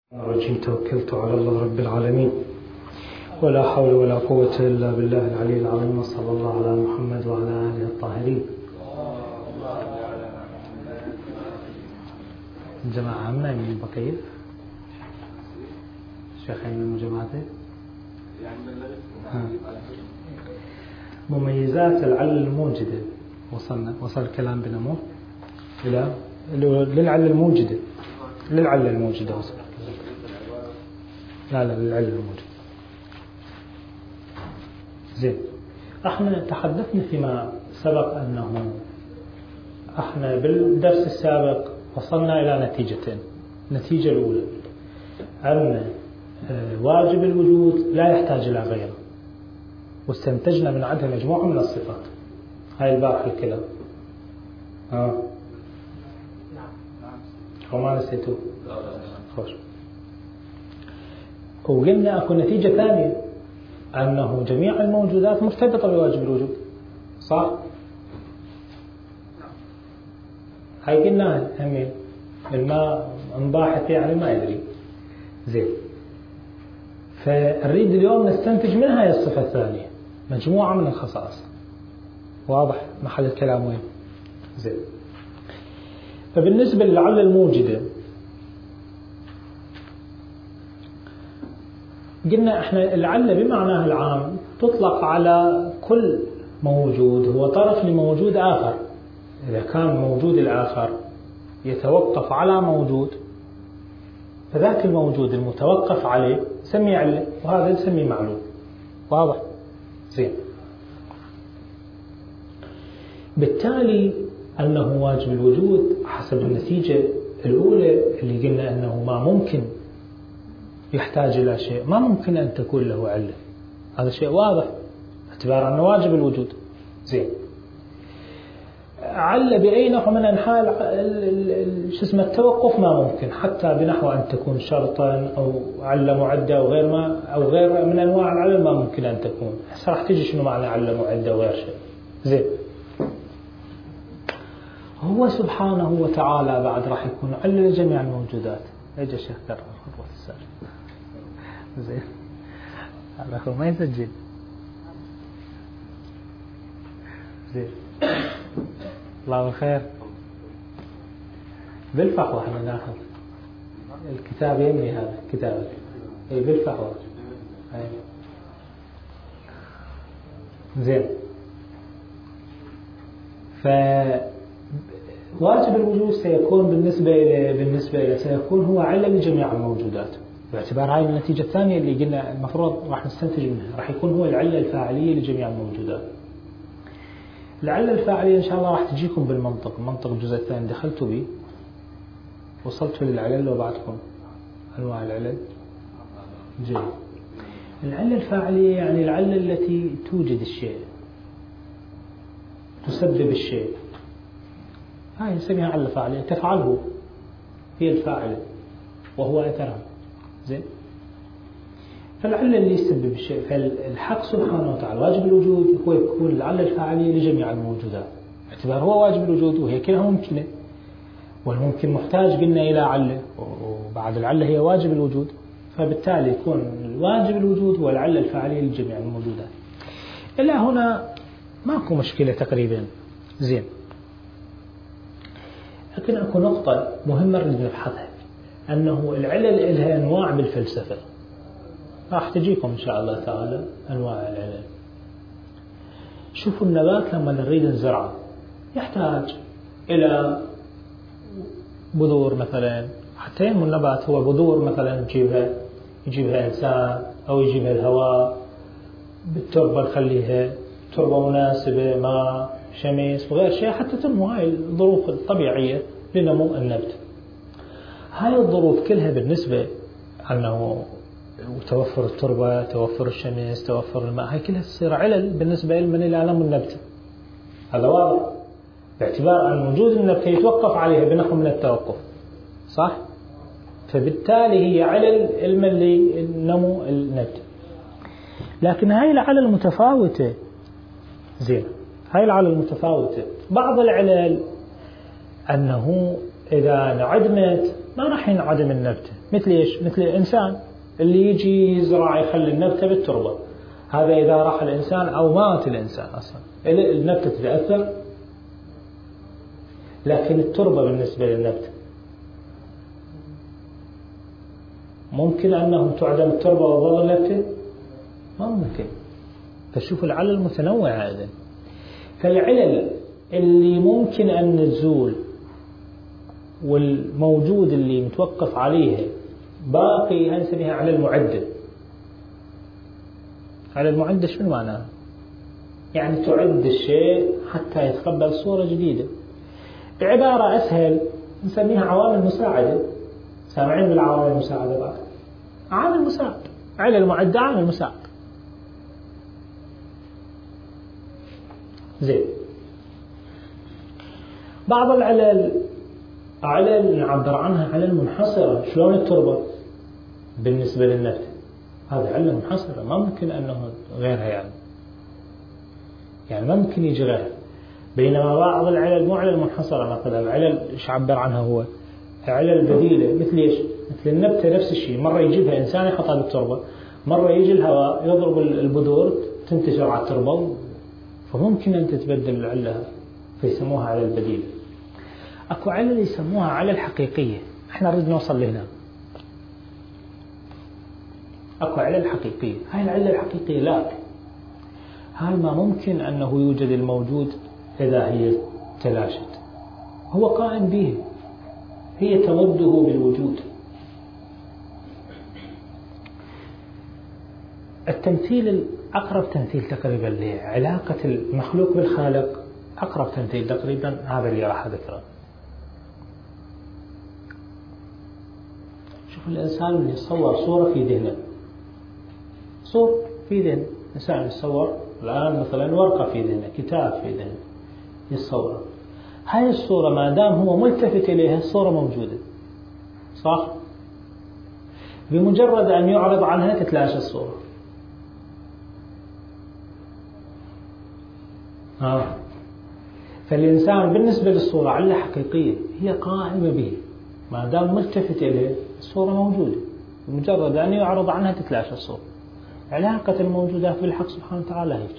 الرجيم. توكلت على الله رب العالمين ولا حول ولا قوة إلا بالله العلي العظيم، وصلى الله على محمد وعلى آله الطاهرين. جماعة عمنا من بقية شيخين من جماعته. مميزات العلة الموجدة. وصل الكلام بنمو إلى للعلة الموجدة. للعلة الموجدة وصل. لا للعلة الموجودة. زين، احنا تحدثنا فيما سبق أنه احنا بالدرس السابق وصلنا إلى نتيجتين. النتيجة الأولى أن واجب الوجود لا يحتاج إلى غيره، واستنتجنا من عندها مجموعة من الصفات. هاي البارح الكلام وما نسيتوه. خوش. وقلنا أكو نتيجة ثانية، أنه جميع الموجودات مرتبطة بواجب الوجود. صح؟ هاي قلناها همين. الماء انضاحت يعني ما يدري. زين، فنريد اليوم نستنتج منها هاي الصفة الثانية مجموعة من الخصائص. واضح محل الكلام وين؟ زين، فبالنسبة للعلة الموجدة قلنا احنا العلة بمعناها العام تطلق على كل موجود هو طرف لموجود آخر. إذا كان موجود الآخر يتوقف على موجود، فذاك الموجود المتوقف عليه سمي علة، وهذا نسميه معلوم. واضح؟ زين، بالتالي أنه واجب الوجود حسب النتيجة الأولى اللي قلنا أنه ما ممكن يحتاج إلى شيء، ما ممكن أن تكون له علة. هذا شيء واضح اعتبار أنه واجب الوجود. زين، علة بأي نوع من أنحاء التوقف ما ممكن، حتى بنحو أن تكون شرطا أو علة معدة أو غير ما أو غير من أنواع العلل ما ممكن أن تكون. هسه راح تيجي شنو معنى علة معدة وغير شيء. زين، هو سبحانه وتعالى بعد راح يكون علة لجميع الموجودات. اجى الشيخ كرر خطوة السالفة. زين، هذا أخو ما يسجل. زين، الله بالخير. بالفحوى احنا ناخذ الكتاب يمني، هذا كتابك اي بالفحوى. زين، واجب الوجود سيكون بالنسبة إلى سيكون هو علة لجميع الموجودات، باعتبار هاي النتيجة الثانية اللي قلنا المفروض راح نستنتج منها، راح يكون هو العلة الفاعلية لجميع الموجودات. العلة الفاعلية إن شاء الله راح تجيكم بالمنطق. منطق الجزء الثاني دخلتوا به، وصلتوا للعلل لو بعدكم أنواع العلل. جيد، العلة الفاعلية يعني العلة التي توجد الشيء، تسبب الشيء، هاي نسميها علة فاعلية، تفعله، هي الفاعلة وهو أثرها. زين، فالعلة اللي يسبب الشيء، فالحق سبحانه وتعالى واجب الوجود هو يكون العلة الفاعلية لجميع الموجودات، باعتبار هو واجب الوجود وهي كلها ممكنة، والممكن محتاج قلنا إلى علة، وبعد العلة هي واجب الوجود، فبالتالي يكون واجب الوجود هو العلة الفاعلية لجميع الموجودات. إلى هنا ماكو مشكلة تقريبا. زين، لكن أكو نقطة مهمة نريد نبحثها، أنه العلل لها أنواع بالفلسفة. راح تجيكم إن شاء الله تعالى أنواع العلل. شوفوا النبات لما نريد نزرعه يحتاج إلى بذور مثلا، حتى ينمو النبات هو بذور مثلا يجيبها إنسان أو يجيبها الهواء، بالتربة نخليها تربة مناسبة، ماء، شمس وغير شيء حتى تنمو. هاي الظروف الطبيعية لنمو النبت. هاي الظروف كلها بالنسبة أنه توفر التربة، توفر الشمس، توفر الماء، هاي كلها تصير علل بالنسبة لمن إلى نمو النبت. هذا واضح، باعتبار أن وجود النبتة يتوقف عليها بنحو من التوقف. صح؟ فبالتالي هي علل علما لنمو النبت. لكن هاي العلل متفاوتة. زين، هاي العلل متفاوتة. بعض العلل أنه إذا انعدمت ما راح ينعدم النبتة، مثل إيش؟ مثل الإنسان اللي يجي يزرع يخلي النبتة بالتربة، هذا إذا راح الإنسان أو مات الإنسان أصلا النبتة تتأثر، لكن التربة بالنسبة للنبتة ممكن أنه تعدم التربة وظل النبتة؟ ما ممكن. فشوفوا العلل متنوعة إذن. فالعلل اللي ممكن أن تزول والموجود اللي متوقف عليه باقي هنسميها علل معدة. علل معدة شنو معناها؟ يعني تعد الشيء حتى يتقبل صورة جديدة. بعبارة أسهل نسميها عوامل مساعدة. سامعين بالعوامل المساعدة بعد؟ عامل مساعد. علل معدة عامل مساعد. زين. بعض العلل نعبر عنها علل منحصرة. شلون التربة بالنسبة للنبتة؟ هذه علة منحصرة ما ممكن أنه غيرها، يعني ما ممكن يجي غيرها. بينما بعض العلل مو علل منحصرة، مثلا العلل إيش عبر عنها هو؟ علل بديلة مثل إيش؟ مثل النبتة نفس الشيء، مرة يجيبها إنسان يحطها بالتربة، مرة يجي الهواء يضرب البذور تنتشر على التربة، فممكن أن تتبدل العلة فيسموها علل بديلة. أكو علل يسموها علل حقيقية، إحنا نريد نوصل لهنا. أكو علل حقيقية، هاي العلة الحقيقية لا، هاي ما ممكن أنه يوجد الموجود إذا هي تلاشت، هو قائم به، هي تمده بالوجود. التمثيل أقرب تمثيل تقريبا لعلاقة المخلوق بالخالق، أقرب تمثيل تقريبا هذا اللي راح أذكره. شوف الإنسان اللي يصور صورة في ذهنه، صور في ذهنه، إنسان يصور الآن مثلا ورقة في ذهنه، كتاب في ذهنه يصور، هاي الصورة ما دام هو ملتفت إليها الصورة موجودة، صح؟ بمجرد أن يعرض عنها تتلاشى الصورة. فالإنسان بالنسبة للصورة علة حقيقية، هي قائمة به، ما دام ملتفت إليه الصورة موجودة، بمجرد أن يعرض عنها تتلاشى الصورة. علاقة الموجودات بالحق سبحانه وتعالى هيك.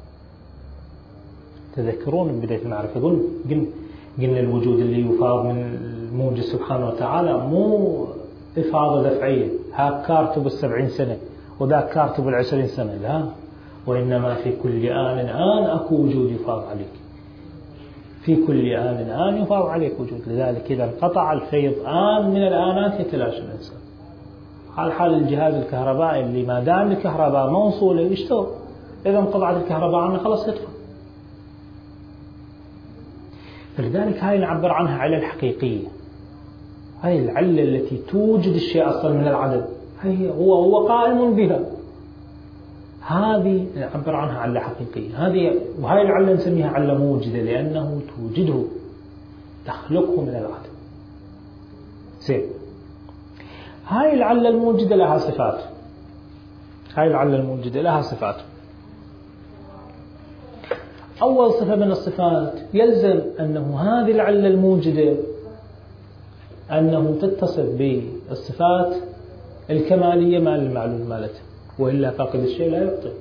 تذكرون بداية المعرفة قلنا الوجود اللي يفاض من الموجود سبحانه وتعالى مو إفاضة دفعية، هاك كارته بال70 سنة وذاك كارته بال20 سنة، لا، وإنما في كل آن أكو وجود يفاض عليك، في كل آن يفاض عليك وجود. لذلك إذا انقطع الفيض آن من الآنات يتلاشى الإنسان. حال الجهاز الكهربائي اللي ما دام الكهرباء موصولة يشتغل، إذا انقطعت الكهرباء عنه خلاص يطفى. فلذلك هاي نعبر عنها علة حقيقية، هاي العلة التي توجد الشيء أصلا من العدم، هو قائم بها، هذه نعبر عنها علة حقيقية. وهاي العلة نسميها علة موجدة لأنه توجده، تخلقه من العدم. زين. هاي العلة الموجدة لها صفات، هاي العلة الموجدة لها صفات. أول صفة من الصفات يلزم أنه هذه العلة الموجدة أنه تتصف بالصفات الكمالية مع المعلوم مالته، وإلا فاقد الشيء لا يعطي.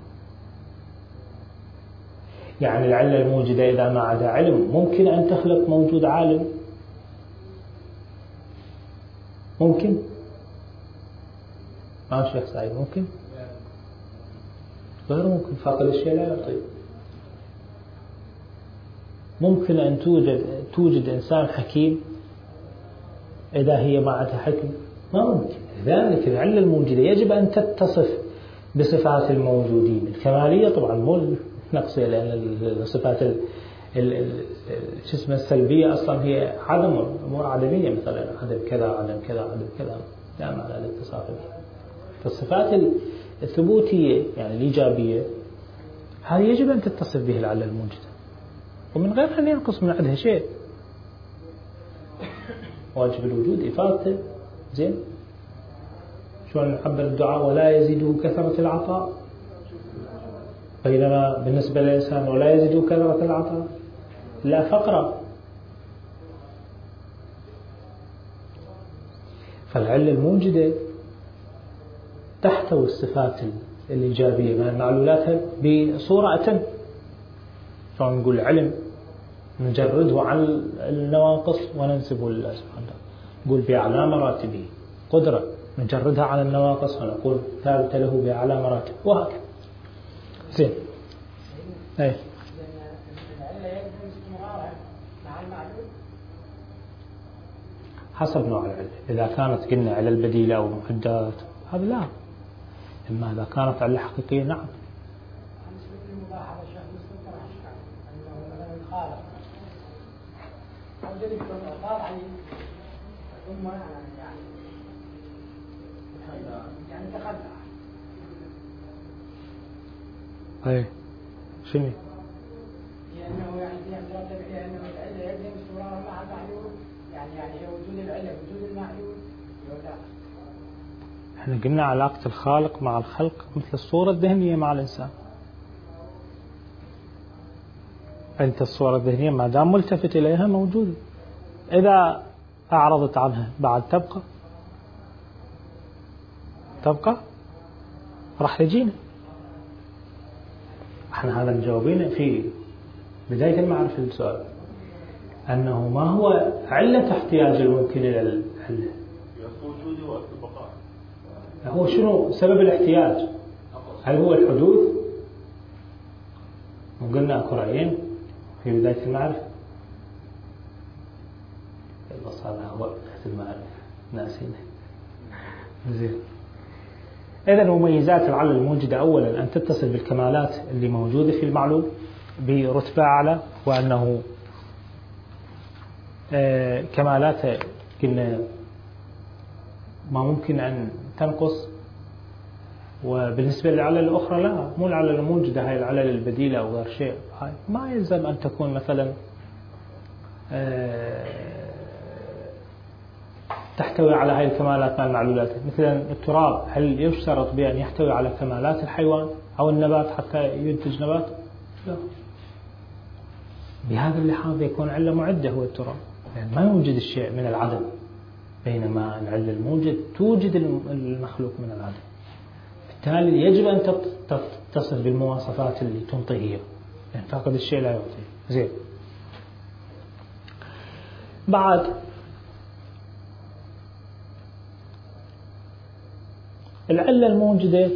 يعني العلة الموجدة إذا ما عدا علم ممكن أن تخلق موجود عالم؟ ممكن؟ ما شيخ سعيد ممكن؟ غير ممكن، فاقد الشيء لا يعطي. ممكن أن توجد إنسان حكيم إذا هي ما عندها حكم؟ ما ممكن. لذلك العلة الموجودة يجب أن تتصف بصفات الموجودين الكمالية، طبعا مو نقصية، لأن الصفات السلبية أصلا هي عدم، أمور عدمية، مثلا عدم كذا عدم كذا عدم كذا، لا معنى الاتصاف بها. فالصفات الثبوتية يعني الإيجابية هذه يجب أن تتصف به العلة الموجودة، ومن غير أن ينقص من عندها شيء. واجب الوجود إفادته. زين. شلون نعبر الدعاء ولا يزيده كثرة العطاء، بينما بالنسبة للإنسان ولا يزيده كثرة العطاء لا فقرة. فالعلة الموجدة تحتوي الصفات الإيجابية من المعلولات بصورة أتم. فنقول علم نجرده عن النواقص وننسبه لله سبحانه وتعالى. نقول بأعلى مراتبه. قدرة نجردها عن النواقص ونقول ثابت له بأعلى مراتب، وهكذا. زين. أي. حسب نوع العلة. إذا كانت قلنا علة البديلة أو المعدات هذا لا. إما إذا كانت علة حقيقية نعم. أي شنو؟ لأنه يعني في أمثلة بحيث أنه العلة يجب استمرارها مع المعلول، يعني وجود العلة وجود المعلول يوضع. احنا قلنا علاقة الخالق مع الخلق مثل الصورة الذهنية مع الإنسان. أنت الصورة الذهنية ما دام ملتفت إليها موجودة، إذا أعرضت عنها بعد تبقى راح يجينا. احنا هذا مجاوبين في بداية المعرفة للسؤال أنه ما هو علة احتياج الممكن إلى العلة؟ هو شنو سبب الاحتياج؟ هل هو الحدوث؟ وقلنا أكو رأيين في بداية المعرفة. يلا صار وقت المعرفة ناسينا. زين. إذا مميزات العلة الموجدة أولا أن تتصل بالكمالات اللي موجودة في المعلوم برتبة أعلى، وأنه كمالات قلنا ما ممكن أن تنقص. وبالنسبة للعلل الأخرى لا، مو العلل الموجدة، هاي العلل البديلة أو غير شيء، هاي ما يلزم أن تكون مثلا تحتوي على هاي الكمالات مع المعلولات. مثلا التراب هل يشترط بأن يحتوي على كمالات الحيوان أو النبات حتى ينتج نبات؟ لا. بهذا اللحاظ يكون علة معدة هو التراب، يعني ما يوجد الشيء من العدم، بينما العلة الموجد توجد المخلوق من العدم. بالتالي يجب أن تتصف بالمواصفات اللي تنطيه، يعني فاقد الشيء لا يعطيه. زين. بعد العلة الموجدة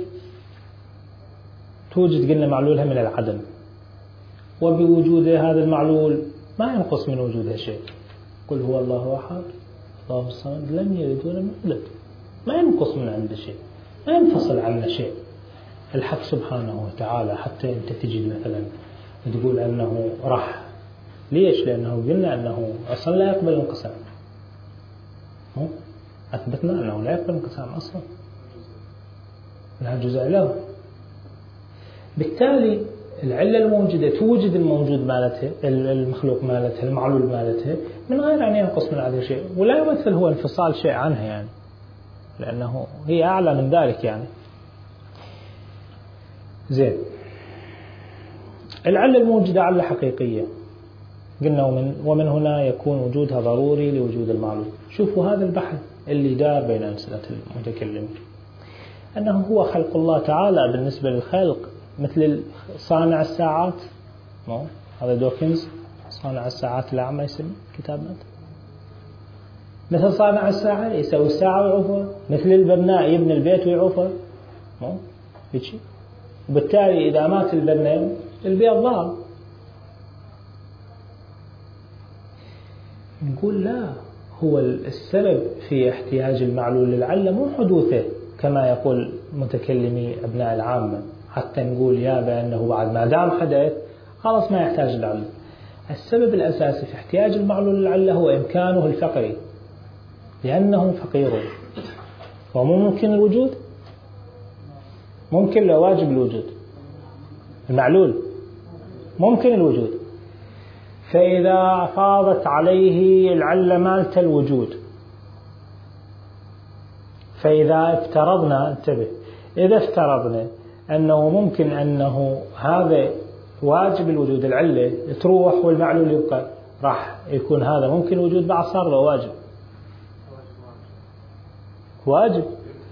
توجد قلنا معلولها من العدم، وبوجود هذا المعلول ما ينقص من وجودها شيء. قل هو الله أحد الله الصمد لم يلد ولم يولد، ما ينقص من عنده شيء، ما ينفصل عنه شيء. الحق سبحانه وتعالى حتى أنت تجد مثلا تقول أنه راح، ليش؟ لأنه قلنا أنه أصلا لا يقبل الانقسام، أثبتنا أنه لا يقبل الانقسام أصلا، لا جزء له. بالتالي العلة الموجودة توجد الموجود مالتها، المخلوق مالتها، المعلول مالتها، من غير أن ينقص من هذا الشيء، ولا يمثل هو انفصال شيء عنها، يعني لأنه هي أعلى من ذلك. يعني زين. العلة الموجودة علة حقيقية قلنا، ومن هنا يكون وجودها ضروري لوجود المعلول. شوفوا هذا البحث اللي دار بين أمثلة المتكلم، أنه هو خلق الله تعالى بالنسبة للخلق مثل صانع الساعات، هذا دوكنز صانع الساعات الأعمى يسمي كتابات، مثل صانع الساعة يسوي الساعة ويعوفها، مثل البناء يبني البيت ويعوفها، هيك. وبالتالي إذا مات البناء البيت ضاع. نقول لا، هو السبب في احتياج المعلول للعلة مو حدوثه كما يقول متكلمي أبناء العامة، حتى نقول يا بأنه بعد ما دام حدث خلاص ما يحتاج العلة. السبب الأساسي في احتياج المعلول للعلة هو إمكانه الفقري، لأنه فقير ومو ممكن الوجود، ممكن لو واجب الوجود، المعلول ممكن الوجود. فإذا فاضت عليه العلة مالت الوجود، فإذا افترضنا، انتبه، إذا افترضنا أنه ممكن أنه هذا واجب الوجود، العلة تروح والمعلول يبقى، راح يكون هذا ممكن وجود بعد صار له واجب. واجب،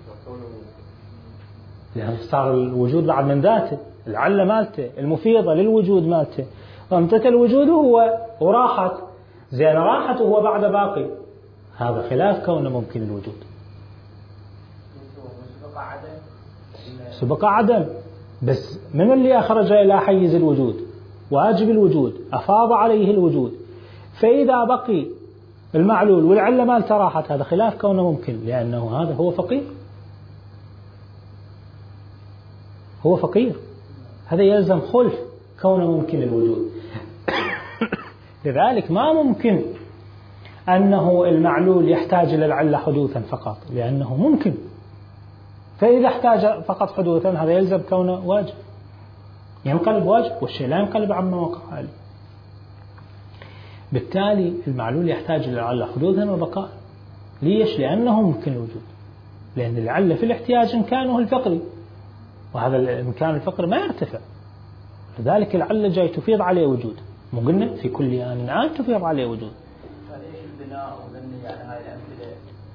لأن صار الوجود بعد من ذاته، العلة مالته المفيضة للوجود مالته، وانطت الوجود هو وراحت، زين راحت وهو بعد باقي، هذا خلاف كونه ممكن الوجود. سبق عدم، بس من اللي أخرج إلى حيز الوجود واجب الوجود، أفاض عليه الوجود، فإذا بقي المعلول والعلة مالته راحت، هذا خلاف كونه ممكن، لأنه هذا هو فقير، هو فقير، هذا يلزم خلف كونه ممكن الوجود. لذلك ما ممكن أنه المعلول يحتاج إلى العلة حدوثا فقط، لأنه ممكن، فإذا احتاج فقط حدوثا هذا يلزم كونه واجب، ينقلب واجب، والشيء لا ينقلب عما وقع عليه. بالتالي المعلول يحتاج إلى العلة حدوثا وبقاء. ليش؟ لأنه ممكن الوجود، لأن العلة في الاحتياج إمكانه الفقري، وهذا الإمكان الفقري ما يرتفع، لذلك العلة جاي تفيض عليه وجود، مو قلنا في كل آن تفيض عليه وجود. البناء وغني يعني هاي الأمثلة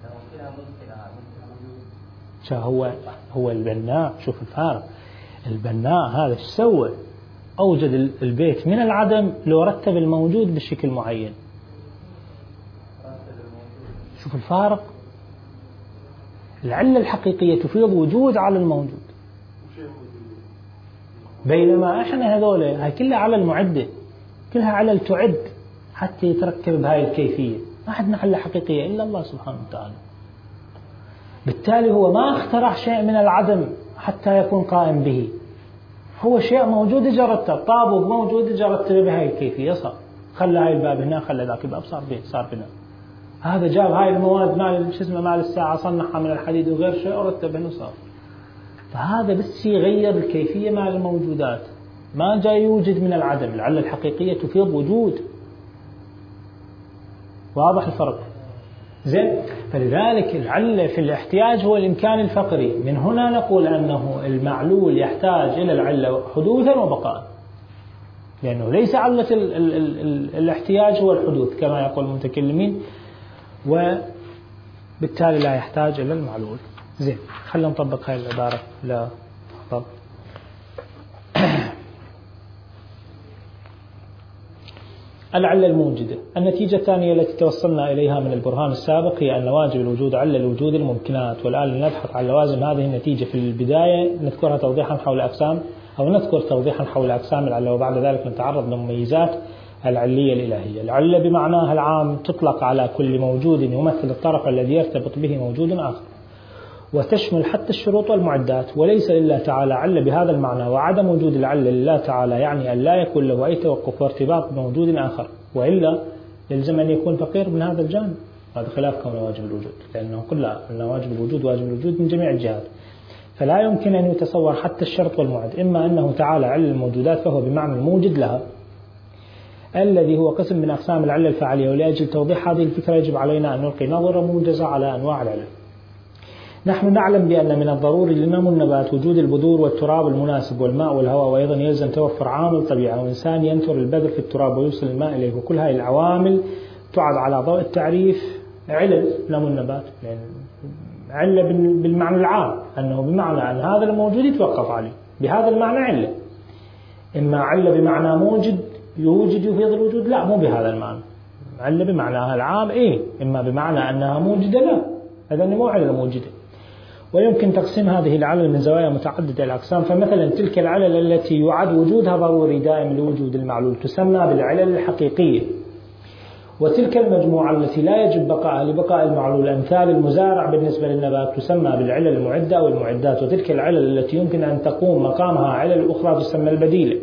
هو البناء، شوف الفارق، البناء هذا ايش سوى؟ أوجد البيت من العدم لو رتب الموجود بشكل معين. شوف الفارق، العلة الحقيقية تفيض وجود على الموجود، بينما احنا هذول هاي كلها على المعدة، كلها على تعد حتى يتركب بهاي الكيفية، ما عندنا علة حقيقية إلا الله سبحانه وتعالى. بالتالي هو ما اخترع شيء من العدم حتى يكون قائم به، هو شيء موجود جرته، طابق موجود جرته بهاي الكيفية، صار خلى هاي الباب هنا، خلى ذاك الباب، صار بيت، صار بناء. هذا جاب هاي المواد مال شو اسمه مال الساعة، صنعها من الحديد وغير شيء ورتب هنا وصار. فهذا بس يغير الكيفية مال الموجودات، ما جاي يوجد من العدم. العلة الحقيقية تفيض وجود، واضح الفرق؟ زين، فلذلك العلة في الاحتياج هو الإمكان الفقري. من هنا نقول أنه المعلول يحتاج إلى العلة حدوثا وبقاء، لأنه ليس علة الاحتياج هو الحدوث كما يقول المتكلمين، وبالتالي لا يحتاج إلى المعلول. زين، خلينا نطبق هاي العبارة. لا طب العلة الموجدة. النتيجة الثانية التي توصلنا إليها من البرهان السابق هي أن واجب الوجود علة الوجود الممكنات. والآن نبحث عن لوازم هذه النتيجة. في البداية نذكرها توضيحا حول أقسام، أو نذكر توضيحا حول أقسام العلة، وبعد ذلك نتعرض لمميزات العلية الإلهية. العلة بمعناها العام تطلق على كل موجود يمثل الطرف الذي يرتبط به موجود آخر، وتشمل حتى الشروط والمعدات، وليس لله تعالى علة بهذا المعنى. وعدم وجود العلة لله تعالى يعني أن لا يكون له أي توقف وارتباط بموجود آخر، وإلا يلزم أن يكون فقير من هذا الجانب. هذا خلاف كونه واجب الوجود، لأنه قلنا أن واجب الوجود واجب الوجود من جميع الجهات، فلا يمكن أن يتصور حتى الشرط والمعد. إما أنه تعالى علة الموجودات فهو بمعنى الموجد لها، الذي هو قسم من أقسام العلة الفعلية. ولأجل توضيح هذه الفكرة يجب علينا أن نلقي نظرة موجزة على أنواع العلة. نحن نعلم بأن من الضروري لنمو النبات وجود البذور والتراب المناسب والماء والهواء، وأيضا يلزم توفر عامل الطبيعة، وإنسان ينثر البذر في التراب ويوصل الماء إليه، وكل هذه العوامل تعد على ضوء التعريف علل نمو النبات. يعني علة بالمعنى العام، أنه بمعنى أن هذا الموجود يتوقف عليه، بهذا المعنى علة. إما علة بمعنى موجد يوجد يفيض الوجود، لا مو بهذا المعنى. علة بمعناها العام إما بمعنى أنها موجدة، لا هذا مو علة موجدة. ويمكن تقسيم هذه العلل من زوايا متعددة الأقسام. فمثلا تلك العلل التي يعد وجودها ضروري دائم لوجود المعلول تسمى بالعلل الحقيقية، وتلك المجموعة التي لا يجب بقائها لبقاء المعلول أمثال المزارع بالنسبة للنبات تسمى بالعلل المعدة أو المعدات. وتلك العلل التي يمكن أن تقوم مقامها علل أخرى تسمى البديلة،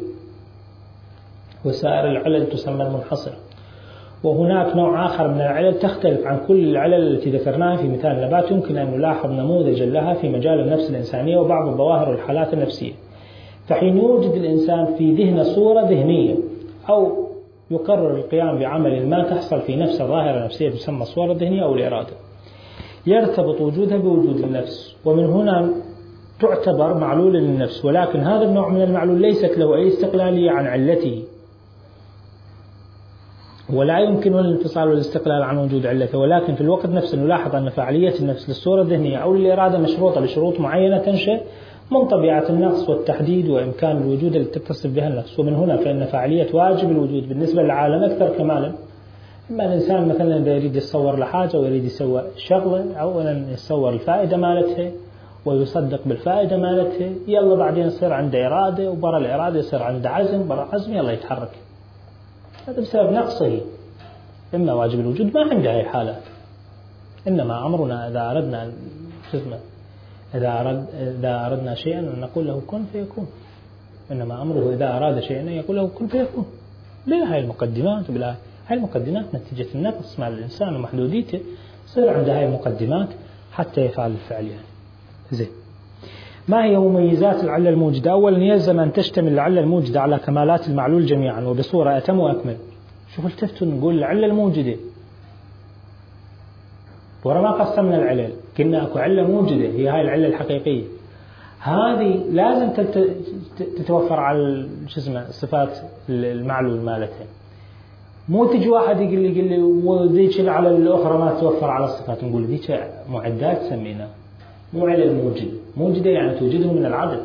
وسائر العلل تسمى المنحصرة. وهناك نوع آخر من العلل تختلف عن كل العلل التي ذكرناها في مثال النبات، يمكن أن نلاحظ نموذجا لها في مجال النفس الإنسانية وبعض الظواهر والحالات النفسية. فحين يوجد الإنسان في ذهنه صورة ذهنية أو يقرر القيام بعمل ما تحصل في نفسه ظاهرة نفسية تسمى الصورة الذهنية أو الإرادة، يرتبط وجودها بوجود النفس، ومن هنا تعتبر معلول للنفس. ولكن هذا النوع من المعلول ليست له أي استقلالية عن علته، ولا يمكن الانفصال والاستقلال عن وجود علته، ولكن في الوقت نفسه نلاحظ أن فعالية النفس للصورة الذهنية أو للإرادة مشروطة بشروط معينة تنشئ من طبيعة النقص والتحديد وإمكان الوجود التي تتصف بها النفس. ومن هنا فإن فعالية واجب الوجود بالنسبة للعالم أكثر كمالا. إما الإنسان مثلا إذا يريد يتصور لحاجة ويريد يسوي شغلة، أولا يتصور الفائدة مالتها ويصدق بالفائدة مالتها، يلا بعدين يصير عنده إرادة، وبرا الإرادة يصير عنده عزم، برا عزم يلا يتحرك. هذا بسبب نقصه. إما واجب الوجود ما عنده هاي حالات، إنما أمرنا إذا أردنا إذا أردنا شيئا نقول له كن فيكون، إنما أمره إذا أراد شيئا يقول له كن فيكون. بلا هاي المقدمات وبلا هاي المقدمات نتيجة النقص مع الإنسان ومحدوديته صير عنده هاي المقدمات حتى يفعل الفعل يعني. زين، ما هي مميزات العلة الموجدة؟ أولا يلزم أن تشتمل العلة الموجدة على كمالات المعلول جميعا وبصورة أتم وأكمل. شوف التفتوا نقول العلة الموجدة ورا ما قسمنا العلل، كنا أكو علة موجدة هي هاي العلة الحقيقية، هذه لازم تتوفر على صفات المعلول مالتها. مو تجي واحد يقول لي وذيك العلة الأخرى ما تتوفر على الصفات، نقول ذيك معدات سمينا، مو علل موجدة يعني توجده من العدم.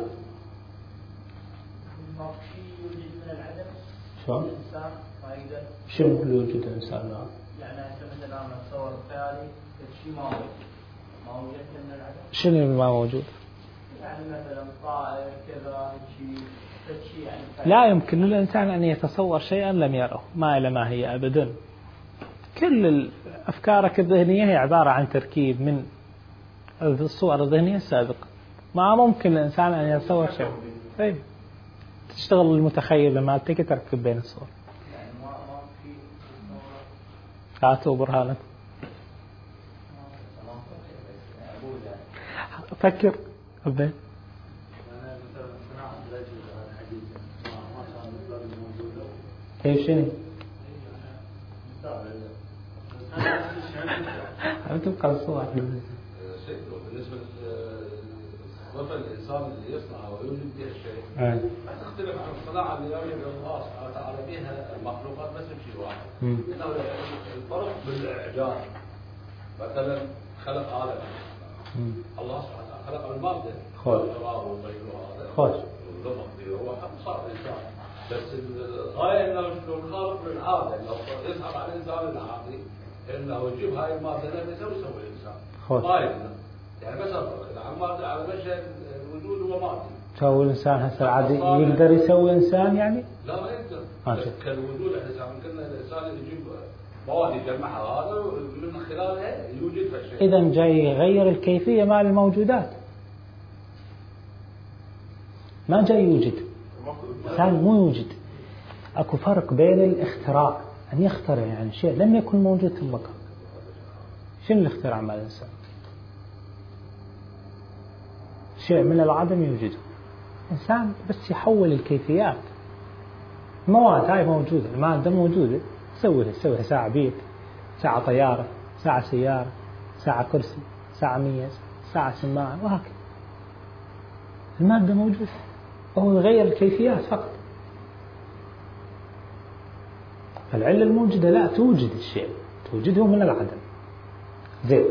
شو؟ شنو اللي يوجد الإنسان معه؟ يعني مثلا لما تصور فعلي شيء ما موجود من العدم. شنو اللي ما موجود؟ يعني مثلا طائر كذا شيء يعني لا يمكن للإنسان أن يتصور شيئا لم يره، ما إلى ما هي أبدا. كل الأفكارك الذهنية هي عبارة عن تركيب من الصور الذهنية السابقة، ما ممكن الإنسان أن يتصور شيء. طيب تشتغل المتخيل لما تركب بين الصور. يعني ما في هاتوا برهانك. فكر أبين. أنا مثلا صناعة الأجهزة الحديثة ما كان موجودة. إيه شنو؟ أنتم قصوا بالنسبة لصفة الإنسان اللي يصنع ويوجد به الشيء ما تختلف عن الصناعة اللي يوجد الله سبحانه وتعالى بها المخلوقات بس بشيء واحد، إنه الفرق بالإعجاز. مثلا خلق آلة الله سبحانه وتعالى خلق المادة التراب والغيره هذا واللمق هو صار إنسان، بس الغاية إنه الخالق بالعادة إنه يصعب على الإنسان العادي إنه يجيب هاي المادة نفسها ويسوي الإنسان. غاية يعني بس إذا عن مادة على مشى الوجود هو مادي. سوي الإنسان هسه عادي يقدر يسوي إنسان يعني؟ لا ما يقدر. بس كالوجود إحنا ممكن الإنسان يجيب مواد يجمعها هذا من خلالها يوجد فشيء. إذا جاي يغير الكيفية مع الموجودات، ما جاي يوجد. الإنسان مو يوجد. أكو فرق بين الاختراع، أن يخترع يعني شيء لم يكن موجود ثم كان. شنو الاختراع مع الإنسان؟ شيء من العدم يوجده. إنسان بس يحول الكيفيات. المواد هاي موجودة، المادة موجودة، سويها ساعة بيت، ساعة طيارة، ساعة سيارة، ساعة كرسي، ساعة ميز، ساعة سماعة، وهكذا. المادة موجودة، وهو يغير الكيفيات فقط. فالعلة الموجدة لا توجد الشيء، توجده من العدم. زين،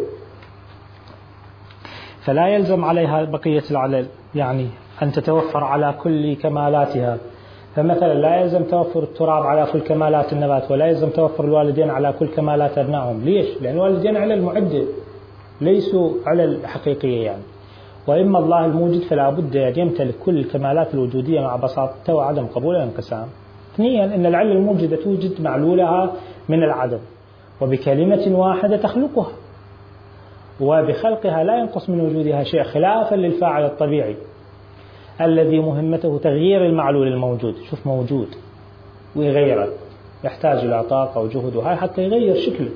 فلا يلزم عليها بقية العلل، يعني أن تتوفر على كل كمالاتها. فمثلا لا يلزم توفر التراب على كل كمالات النبات، ولا يلزم توفر الوالدين على كل كمالات أبنائهم. ليش؟ لأن الوالدين علل معدة ليسوا علل حقيقية يعني. وإما الله الموجد فلا بد أن يمتلك كل الكمالات الوجودية مع بساطتها وعدم قبول الانقسام. اثنيا أن العلة الموجدة توجد معلولها من العدم، وبكلمة واحدة تخلقها، وبخلقها لا ينقص من وجودها شيء، خلافا للفاعل الطبيعي الذي مهمته تغيير المعلول الموجود. شوف موجود ويغيره، يحتاج إلى طاقة وجهد وهاي حتى يغير شكله،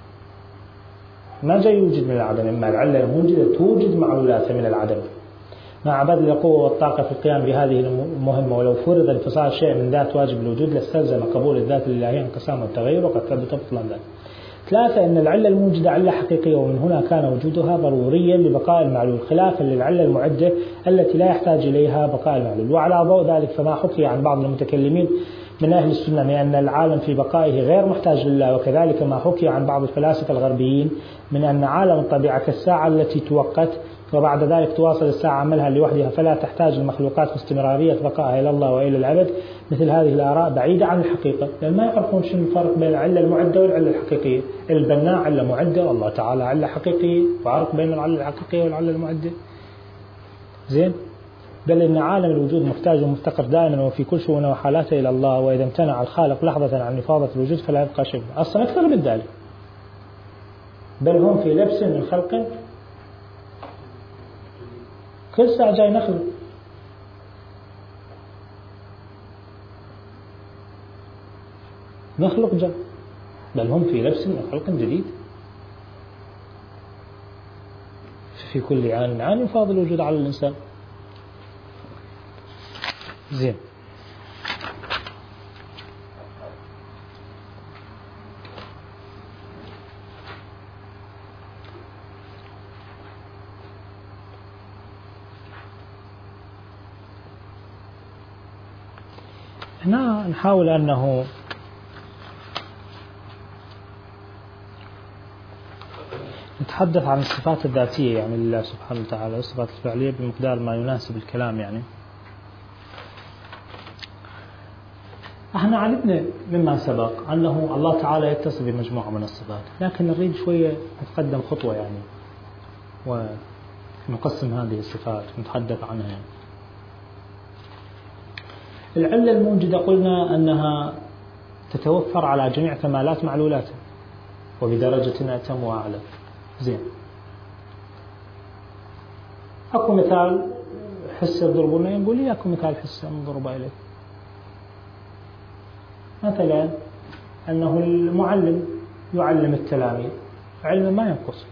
ما جاي يوجد من العدم. إما العلة الموجدة توجد معلولاتها من العدم مع بذل القوة والطاقة في القيام بهذه المهمة. ولو فرض انفصال شيء من ذات واجب الوجود لاستلزم قبول الذات الإلهية انقسام والتغير، وقد ثبت بطلان ذلك. ثلاثة، أن العلة الموجدة علة حقيقية، ومن هنا كان وجودها ضروريا لبقاء المعلول، خلافا للعلة المعدة التي لا يحتاج إليها بقاء المعلول. وعلى ضوء ذلك فما حكي عن بعض المتكلمين من أهل السنة بأن العالم في بقائه غير محتاج لله، وكذلك ما حكي عن بعض الفلاسفة الغربيين من أن عالم الطبيعة كالساعة التي توقت وبعد ذلك تواصل الساعة عملها لوحدها فلا تحتاج المخلوقات في استمرارية بقائها إلى الله وإلى الأبد. مثل هذه الآراء بعيدة عن الحقيقة، لأن ما يعرفون شنو الفرق بين العلة المعدة والعلة الحقيقية. البناء علة معدة والله تعالى علة حقيقية، وعرق بين العلة الحقيقية والعلة المعدة. زين، بل إن عالم الوجود محتاج ومفتقر دائما وفي كل شؤونه وحالاته إلى الله، وإذا امتنع الخالق لحظة عن إفاضة الوجود فلا يبقى شيء. أصلا أكثر من ذلك، بل هم في لبس من خلق كل ساعة جاي نخلق جاي، بل هم في لبس من خلق جديد. في كل عام يفاضل الوجود على الإنسان. زين، هنا نحاول أنه نتحدث عن الصفات الذاتية يعني لله سبحانه وتعالى، والصفات الفعلية بمقدار ما يناسب الكلام. يعني احنا علمنا مما سبق أنه الله تعالى يتصف بمجموعة من الصفات، لكن نريد شوية نتقدم خطوة يعني ونقسم هذه الصفات ونتحدث عنها. يعني العلة الموجدة قلنا أنها تتوفر على جميع كمالات معلولاته وبدرجة أتم وأعلى. زين، أكو مثال حس يضربنا، يقول لي أكو مثال حس نضرب إليه، مثلا أنه المعلم يعلم التلاميذ علم ما ينقص،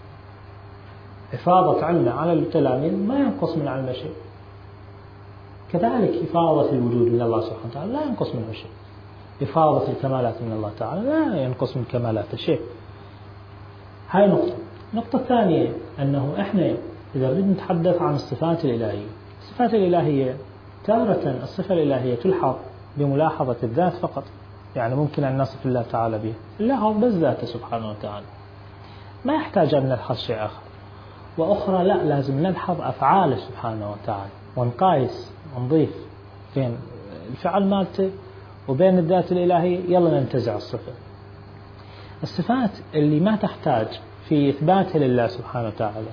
إفاضة علم على التلاميذ ما ينقص من علم شيء. كذلك إفاضة الوجود من الله سبحانه وتعالى لا ينقص منه شيء، إفاضة الكمالات من الله تعالى لا ينقص من كمالاته شيء. هاي نقطة. النقطة الثانية أنه إحنا إذا نريد نتحدث عن الصفات الإلهية، الصفات الإلهية تارة الصفة الإلهية تلحظ بملاحظة الذات فقط، يعني ممكن أن نصف الله تعالى به، الله بس ذاته سبحانه وتعالى، ما يحتاج أن نلحظ شيء آخر. وأخرى لا، لازم نلحظ أفعاله سبحانه وتعالى ونقايس ونضيف بين الفعل مالته وبين الذات الإلهية، يلا ننتزع الصفة. الصفات اللي ما تحتاج في إثباتها لله سبحانه وتعالى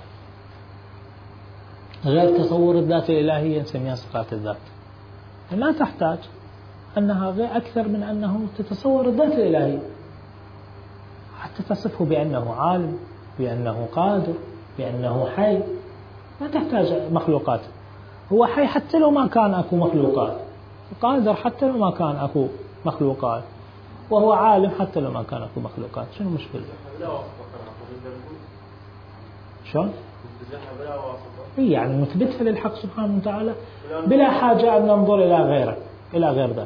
غير تصور الذات الإلهية نسميها صفات الذات، ما تحتاج أنها غير أكثر من أنه تتصور الذات الإلهية، حتى تصفه بأنه عالم، بأنه قادر، بأنه حي، ما تحتاج مخلوقات. هو حي حتى لو ما كان أكو مخلوقات، قادر حتى لو ما كان أكو مخلوقات، وهو عالم حتى لو ما كان أكو مخلوقات. شنو المشكلة؟ شلون؟ يعني نثبتها للحق سبحانه وتعالى بلا حاجة أن ننظر إلى غيره، إلى غير ذات،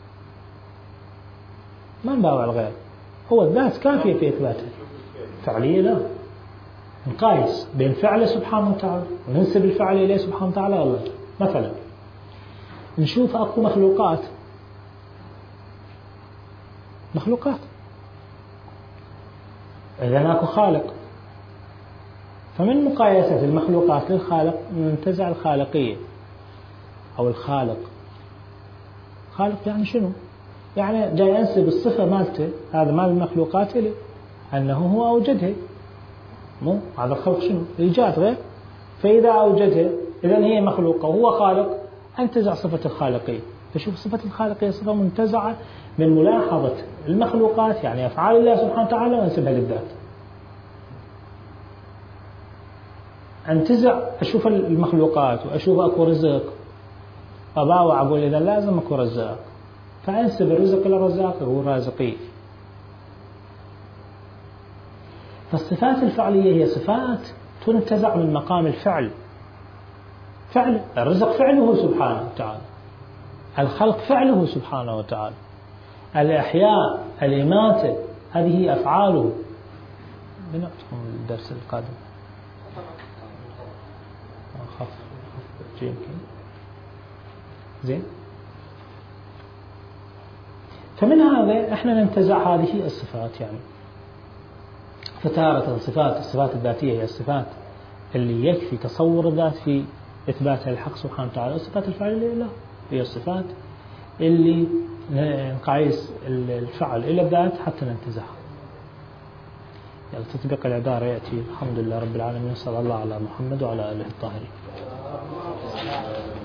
ما نباوع الغير، هو الذات كافية في إثباته. فعلية لا، نقايس بين فعله سبحانه وتعالى وننسب الفعل إليه سبحانه وتعالى. والله مثلا نشوف أكو مخلوقات، إذا أكو خالق، فمن مقايسة المخلوقات للخالق ننتزع الخالقية أو الخالق. خالق يعني شنو؟ يعني جاي أنسب الصفة مالته، هذا مال المخلوقات إليه، أنه هو أوجدها. مو هذا الخلق شنو؟ إيجاد غير. فإذا أوجدها إذن هي مخلوقة وهو خالق، أنتزع صفة الخالقية. فشوف صفة الخالقية صفة منتزعة من ملاحظة المخلوقات، يعني أفعال الله سبحانه وتعالى، وانسبها للذات. أنتزع أشوف المخلوقات وأشوف أكو رزق، أباوع أقول إذا لازم أكو رزاق، فأنسب الرزق إلى الرزاق هو الرازقي. فالصفات الفعلية هي صفات تنتزع من مقام الفعل، فعل الرزق فعله سبحانه وتعالى، الخلق فعله سبحانه وتعالى، الإحياء الإماتة هذه أفعاله. بنعطيكم الدرس القادم. أخاف يمكن. زين. فمن هذا احنا ننتزع هذه الصفات يعني. فتارة الصفات الذاتية هي الصفات اللي يكفي تصور الذات في إثباتها للحق سبحانه وتعالى، الصفات الفعلية له هي الصفات اللي نقايس الفعل إلى الذات حتى ننتزعها. يعني تطبيق العبارة يأتي الحمد لله رب العالمين، صلى الله على محمد وعلى آله الطاهرين.